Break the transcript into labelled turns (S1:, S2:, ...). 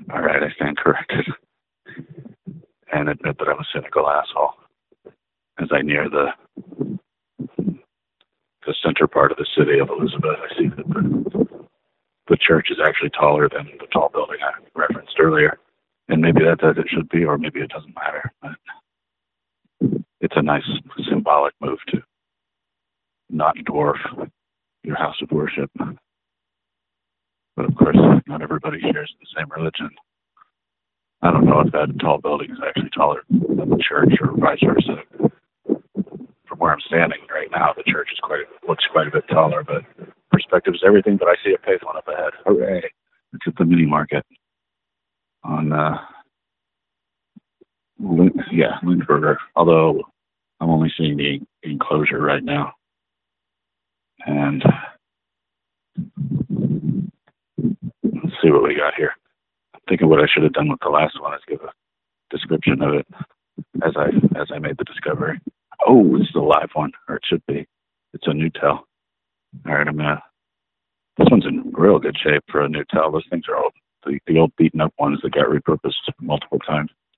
S1: All right, I stand corrected and admit that I'm a cynical asshole. As I near the center part of the city of Elizabeth, I see that the church is actually taller than the tall building I referenced earlier. And maybe that's as it should be, or maybe it doesn't matter. But it's a nice symbolic move to not dwarf your house of worship. But of course, not everybody shares the same religion. I don't know if that tall building is actually taller than the church or vice versa. From where I'm standing right now, the church looks quite a bit taller, but perspective is everything. But I see a payphone up ahead. Hooray! It's at the mini market on Lindbergh. Although I'm only seeing the enclosure right now, and let's see what we got here. I'm thinking what I should have done with the last one is give a description of it as I made the discovery. Oh, this is a live one, or it should be. It's a NewTel. All right, this one's in real good shape for a NewTel. Those things are old. The old beaten up ones that got repurposed multiple times.